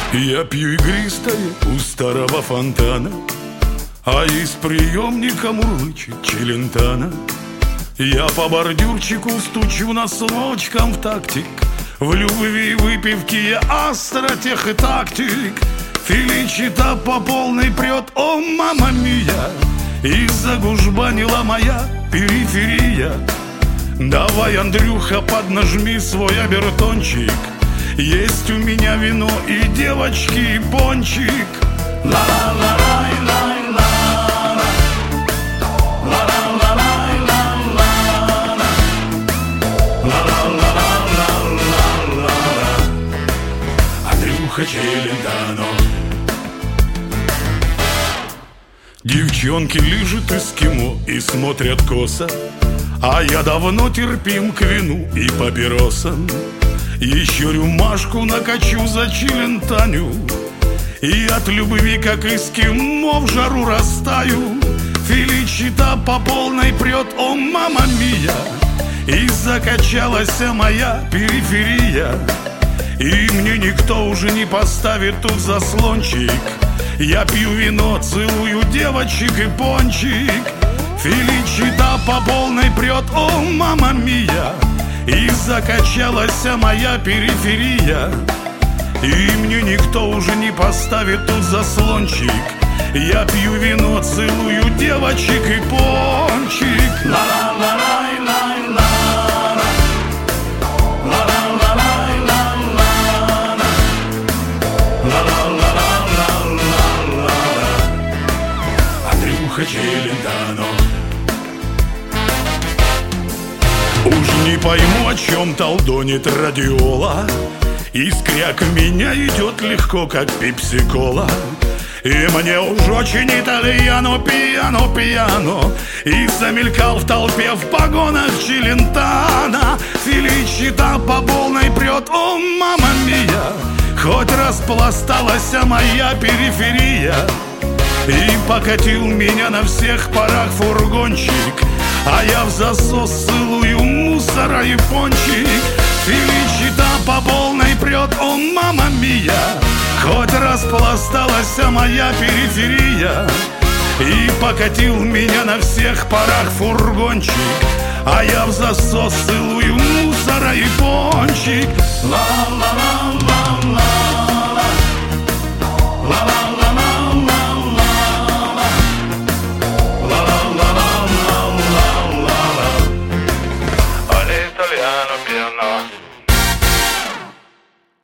Я пью игристое у старого фонтана, а из приемника мурлычет Челентано. Я по бордюрчику стучу носочком в тактик. В любви и выпивке я астротех и тактик. Феличита по полной прет, о, мама мия, и загужбанила моя периферия. Давай, Андрюха, поднажми свой обертончик. Есть у меня вино и девочки, и пончик. Андрюха Челентано. Девчонки лижут эскимо и смотрят косо, а я давно терпим к вину и папиросам. Еще рюмашку накачу за Челентаню, и от любви, как эскимо, в жару растаю. Феличита по полной прет, о, мама мия, и закачалась моя периферия. И мне никто уже не поставит тут заслончик. Я пью вино, целую девочек и пончик. Феличита по полной прет, о, мама мия, и закачалась моя периферия. И мне никто уже не поставит тут заслончик. Я пью вино, целую девочек и пончик. Андрюха Челентано. Уж не пойму, о чем толдонит радиола. Искряк в меня идет легко, как пепси-кола. И мне уж очень итальяно, пьяно, пьяно. И замелькал в толпе в погонах Челентано. Феличита по полной прет, о, мама мия, хоть распласталась моя периферия. И покатил меня на всех парах фургончик, а я в засос целую мусора и пончик. Феличита по полной прет, о, мама мия, хоть распласталась моя периферия. И покатил меня на всех парах фургончик, а я в засос целую мусора и пончик. Ла-ла-ла-ла-ла. All'italiano piano.